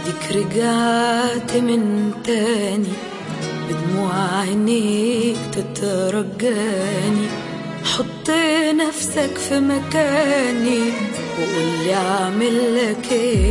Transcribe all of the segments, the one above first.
ديك رجعت من تاني بدموع عينيك تترجاني. حط نفسك في مكاني وقولي اعمل لك ايه.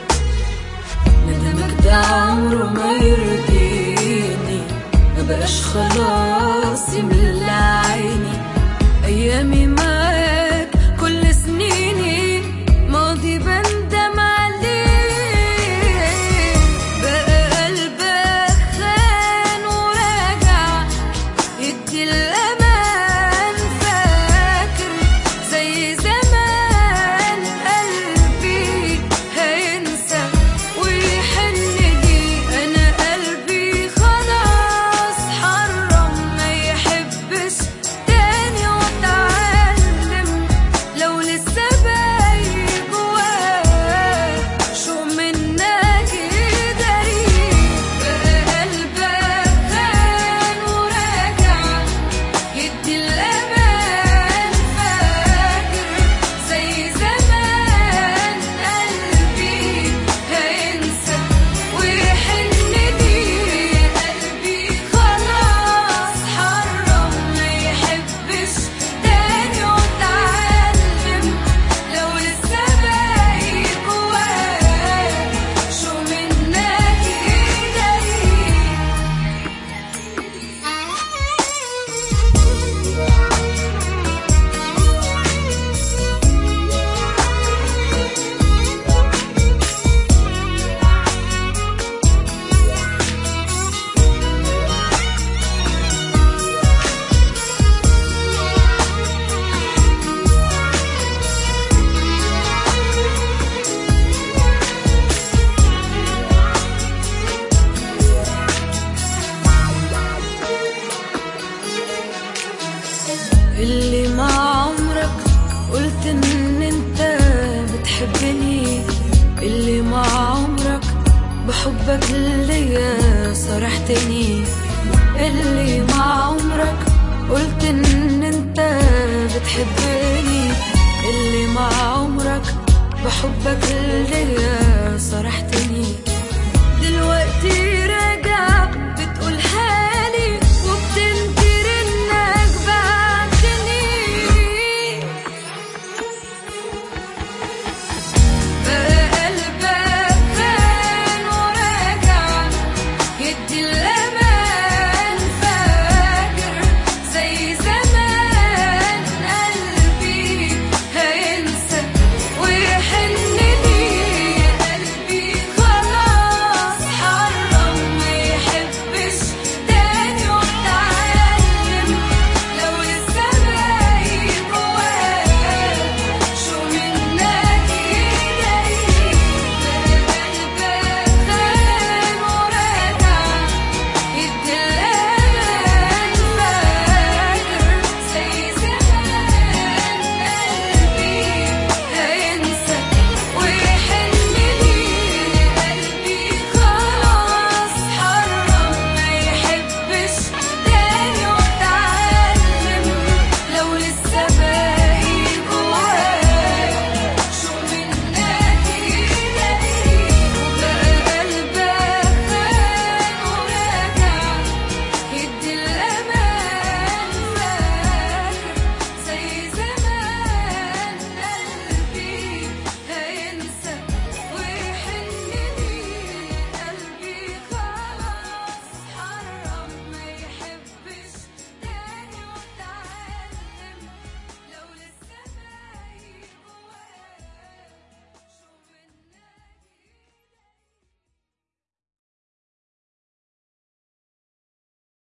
ندمك ده عمره ما يرضيني، مبقاش خلاص يملى عيني. ايامي معاك كل سنيني ماضي بندم عليه. بقى قلبك خان وراجع يدي الأمان. فاكر زي زمان قلبي هينسى ويحن لي. أنا قلبي خلاص حرم ما يحبش تاني، واتعلم لو لسه باقي جواه شو منك يداري. بقى قلبك خان وراجع يدي الأمان. فاكر زي زمان قلبي هينسى ويحن لي. قلبي خلاص حرم ما يحبش تاني، واتعلم لو لسه باقي جواه شو منك يداري. اللي مع عمرك قلت ان انت بتحبني، اللي مع عمرك بحبك ليا صرحتني. اللي مع عمرك قلت ان انت بتحبني، اللي مع عمرك بحبك